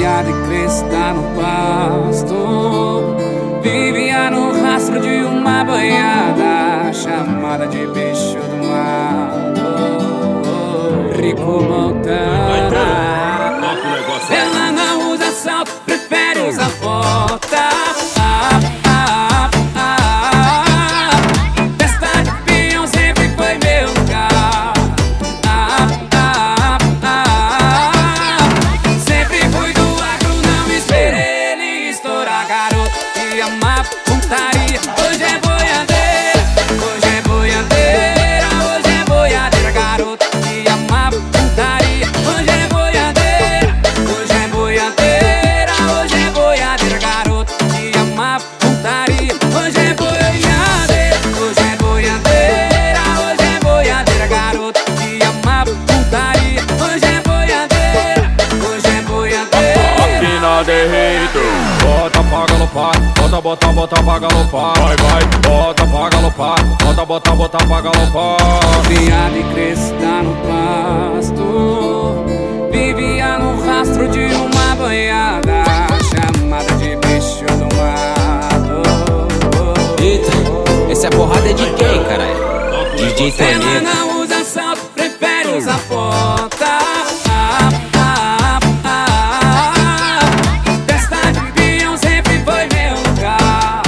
criada e crescida no pasto, vivia no rastro de uma banhada chamada de bicho do mato. Rico Montana. Ela não usa salto, prefere usar bota. Testa de peão sempre foi meu lugar. Sempre fui do agro, não esperei ele estourar. Garoto que ama pontaria, hoje é boiadeira, hoje é boiadeira, hoje é boiadeira. Garoto que ama pontaria, hoje é boiadeira, hoje é boiadeira, hoje é boiadeira. Garoto que ama pontaria, hoje é boiadeira, hoje é boiadeira, hoje é boiadeira. Garoto que ama pontaria, hoje é boiadeira, hoje é boiadeira. Aqui na derrito, bota pra galopar, bota pra galopar. Vai, vai, bota pra galopar, bota pra galopar. Criada e crescida no pasto, vivia no rastro de uma banhada chamada de bicho do mato. Eita, essa porrada é de quem, caralho? DJ Ela Toneto. não usa salto, prefere usar bota. Testa de peão sempre foi meu lugar.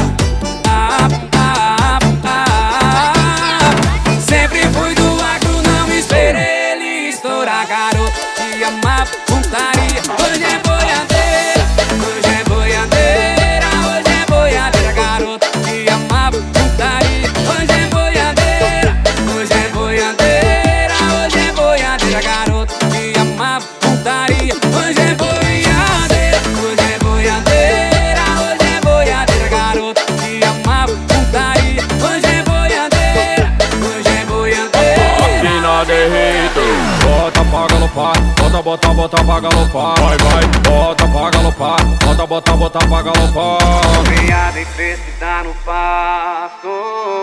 Sempre fui do agro, não esperei ele estourar. Garoto que ama pontaria, hoje é boiadeira, hoje é boiadeira, hoje é boiadeira. Garoto que ama pontaria, hoje é boiadeira, hoje é boiadeira, hoje é boiadeira. Garoto que ama pontaria, hoje é boiadeira, hoje é boiadeira, hoje é boiadeira. Garoto que ama pontaria, hoje é boiadeira, hoje é boiadeira. Aqui na derrito, bota pra galopar, bota pra galopar. Vai, vai, bota pra galopar, bota pra galopar. Criada e crescida no pasto,